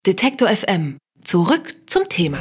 Detektor FM. Zurück zum Thema.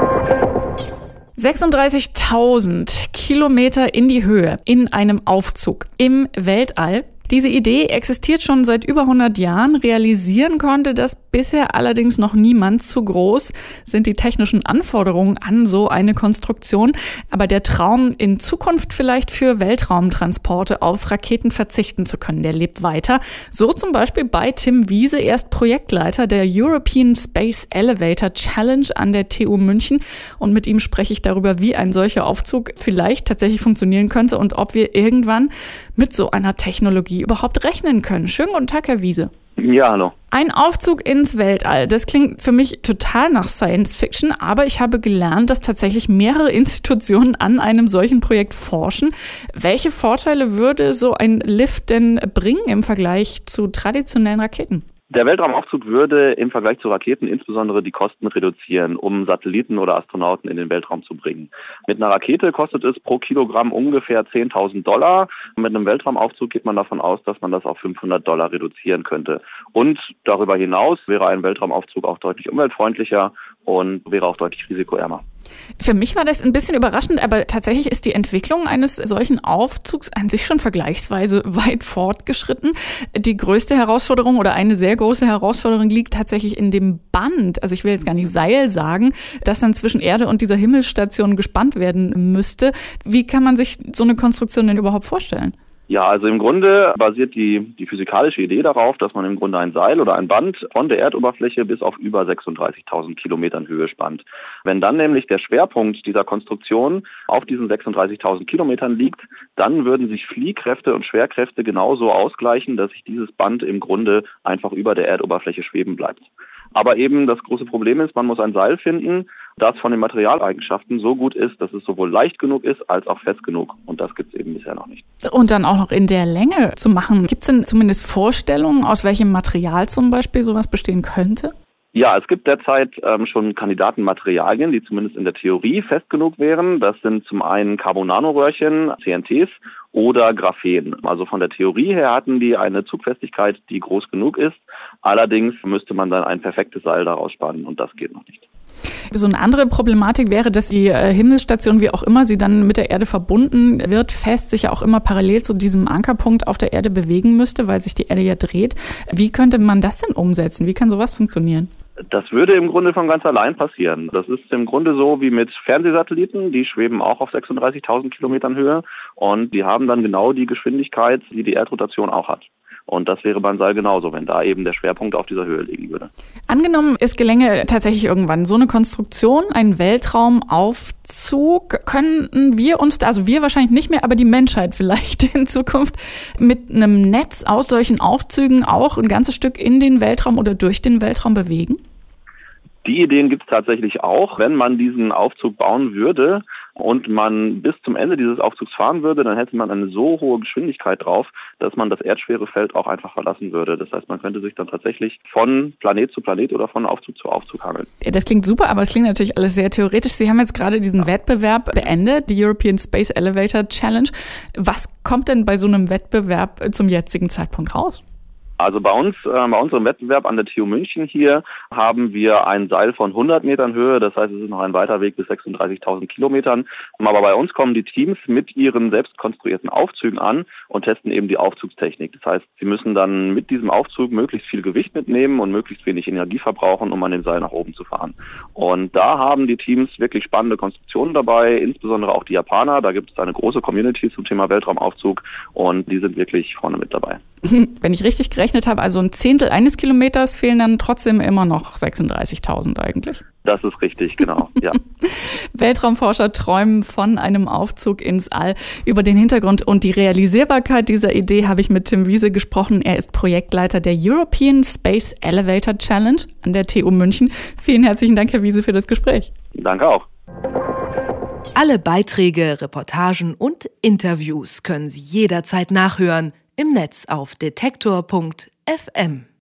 36.000 Kilometer in die Höhe in einem Aufzug im Weltall. Diese Idee existiert schon seit über 100 Jahren. Realisieren konnte das bisher allerdings noch niemand. Zu groß sind die technischen Anforderungen an so eine Konstruktion. Aber der Traum, in Zukunft vielleicht für Weltraumtransporte auf Raketen verzichten zu können, der lebt weiter. So zum Beispiel bei Tim Wiese. Er ist Projektleiter der European Space Elevator Challenge an der TU München. Und mit ihm spreche ich darüber, wie ein solcher Aufzug vielleicht tatsächlich funktionieren könnte und ob wir irgendwann mit so einer Technologie überhaupt rechnen können. Schönen guten Tag, Herr Wiese. Ja, hallo. Ein Aufzug ins Weltall, das klingt für mich total nach Science Fiction, aber ich habe gelernt, dass tatsächlich mehrere Institutionen an einem solchen Projekt forschen. Welche Vorteile würde so ein Lift denn bringen im Vergleich zu traditionellen Raketen? Der Weltraumaufzug würde im Vergleich zu Raketen insbesondere die Kosten reduzieren, um Satelliten oder Astronauten in den Weltraum zu bringen. Mit einer Rakete kostet es pro Kilogramm ungefähr $10.000. Mit einem Weltraumaufzug geht man davon aus, dass man das auf $500 reduzieren könnte. Und darüber hinaus wäre ein Weltraumaufzug auch deutlich umweltfreundlicher und wäre auch deutlich risikoärmer. Für mich war das ein bisschen überraschend, aber tatsächlich ist die Entwicklung eines solchen Aufzugs an sich schon vergleichsweise weit fortgeschritten. Die größte Herausforderung oder eine sehr große Herausforderung liegt tatsächlich in dem Band, also ich will jetzt gar nicht Seil sagen, das dann zwischen Erde und dieser Himmelsstation gespannt werden müsste. Wie kann man sich so eine Konstruktion denn überhaupt vorstellen? Ja, also im Grunde basiert die physikalische Idee darauf, dass man im Grunde ein Seil oder ein Band von der Erdoberfläche bis auf über 36.000 Kilometern Höhe spannt. Wenn dann nämlich der Schwerpunkt dieser Konstruktion auf diesen 36.000 Kilometern liegt, dann würden sich Fliehkräfte und Schwerkräfte genauso ausgleichen, dass sich dieses Band im Grunde einfach über der Erdoberfläche schweben bleibt. Aber eben das große Problem ist, man muss ein Seil finden, das von den Materialeigenschaften so gut ist, dass es sowohl leicht genug ist, als auch fest genug. Und das gibt es eben bisher noch nicht. Und dann auch noch in der Länge zu machen. Gibt es denn zumindest Vorstellungen, aus welchem Material zum Beispiel sowas bestehen könnte? Ja, es gibt derzeit schon Kandidatenmaterialien, die zumindest in der Theorie fest genug wären. Das sind zum einen Carbon-Nanoröhrchen, CNTs oder Graphen. Also von der Theorie her hatten die eine Zugfestigkeit, die groß genug ist. Allerdings müsste man dann ein perfektes Seil daraus spannen und das geht noch nicht. So eine andere Problematik wäre, dass die Himmelsstation, wie auch immer sie dann mit der Erde verbunden wird, fest sich ja auch immer parallel zu diesem Ankerpunkt auf der Erde bewegen müsste, weil sich die Erde ja dreht. Wie könnte man das denn umsetzen? Wie kann sowas funktionieren? Das würde im Grunde von ganz allein passieren. Das ist im Grunde so wie mit Fernsehsatelliten, die schweben auch auf 36.000 Kilometern Höhe und die haben dann genau die Geschwindigkeit, die die Erdrotation auch hat. Und das wäre beim Seil genauso, wenn da eben der Schwerpunkt auf dieser Höhe liegen würde. Angenommen, es gelänge tatsächlich irgendwann so eine Konstruktion, ein Weltraumaufzug, könnten wir uns, also wir wahrscheinlich nicht mehr, aber die Menschheit vielleicht in Zukunft mit einem Netz aus solchen Aufzügen auch ein ganzes Stück in den Weltraum oder durch den Weltraum bewegen? Die Ideen gibt es tatsächlich auch. Wenn man diesen Aufzug bauen würde und man bis zum Ende dieses Aufzugs fahren würde, dann hätte man eine so hohe Geschwindigkeit drauf, dass man das erdschwere Feld auch einfach verlassen würde. Das heißt, man könnte sich dann tatsächlich von Planet zu Planet oder von Aufzug zu Aufzug hangeln. Das klingt super, aber es klingt natürlich alles sehr theoretisch. Sie haben jetzt gerade diesen Wettbewerb beendet, die European Space Elevator Challenge. Was kommt denn bei so einem Wettbewerb zum jetzigen Zeitpunkt raus? Also bei unserem Wettbewerb an der TU München hier haben wir ein Seil von 100 Metern Höhe, das heißt, es ist noch ein weiter Weg bis 36.000 Kilometern. Aber bei uns kommen die Teams mit ihren selbst konstruierten Aufzügen an und testen eben die Aufzugstechnik. Das heißt, sie müssen dann mit diesem Aufzug möglichst viel Gewicht mitnehmen und möglichst wenig Energie verbrauchen, um an dem Seil nach oben zu fahren. Und da haben die Teams wirklich spannende Konstruktionen dabei, insbesondere auch die Japaner. Da gibt es eine große Community zum Thema Weltraumaufzug und die sind wirklich vorne mit dabei. Wenn ich richtig gerechnet habe, also ein Zehntel eines Kilometers fehlen dann trotzdem immer noch 36.000 eigentlich. Das ist richtig, genau, ja. Weltraumforscher träumen von einem Aufzug ins All. Über den Hintergrund und die Realisierbarkeit dieser Idee habe ich mit Tim Wiese gesprochen. Er ist Projektleiter der European Space Elevator Challenge an der TU München. Vielen herzlichen Dank, Herr Wiese, für das Gespräch. Danke auch. Alle Beiträge, Reportagen und Interviews können Sie jederzeit nachhören im Netz auf detektor.fm.